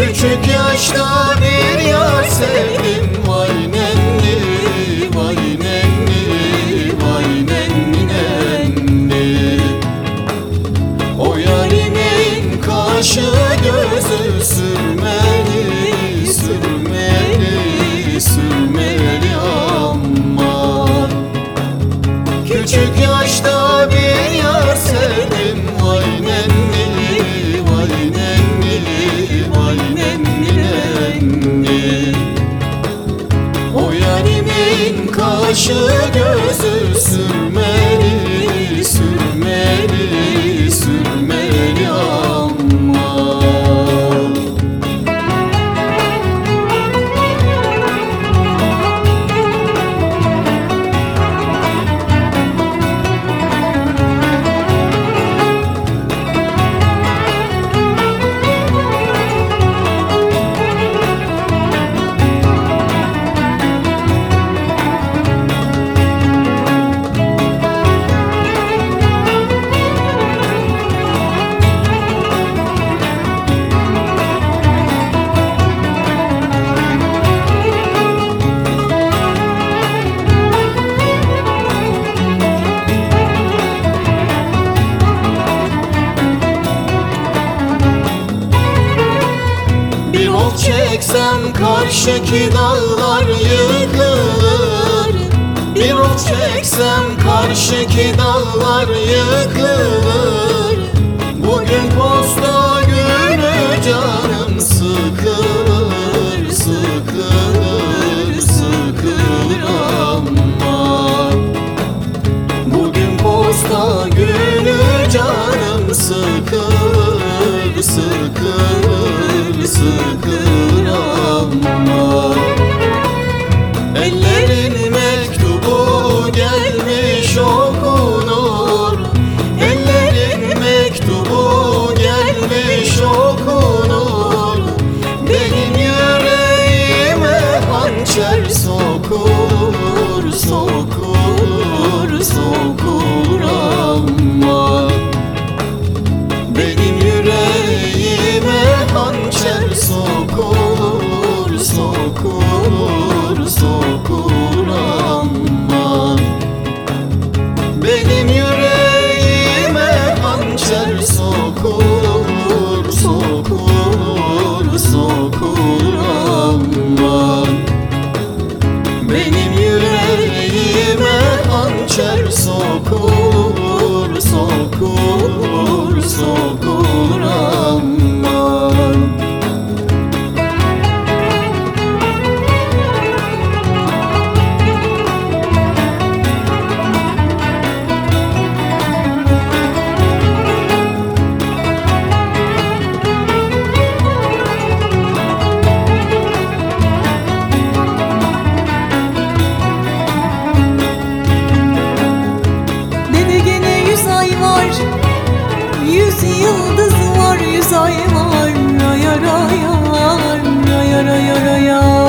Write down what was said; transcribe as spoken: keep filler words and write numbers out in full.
Küçük yaşta bir yar sevdim, vay nenni, vay nenni, vay nenni nenni. O yarimin kaşı gözü sürmeli, sürmeli, sürmeli aman. Küçük yaşta bir yar sevdim, vay nenni, vay nenni, vay nenni nenni. O yarimin kaşı gözü sürmeli, sürmeli, sürmeli aman. Çeksem karşıki dağlar yıkılır. Bir ot çeksem karşıki dağlar yıkılır. Bugün posta günü canım sıkılır, sıkılır, sıkılır aman. Bugün posta günü canım sıkılır, sıkılır, sıkılır aman. Ellerin mektubu gelmiş okunur. Ellerin mektubu gelmiş okunur. Benim yüreğime hançer sokulur, sokulur, sokulur aman. Benim yüreğime hançer sokulur, sokulur, sokulur aman. Benim yüreğime hançer sokulur, sokulur, sokulur aman. Benim yüreğime hançer sokulur, sokulur, sokulur aman. Yüz yıldız var, yüz ay var, raya raya, raya raya raya.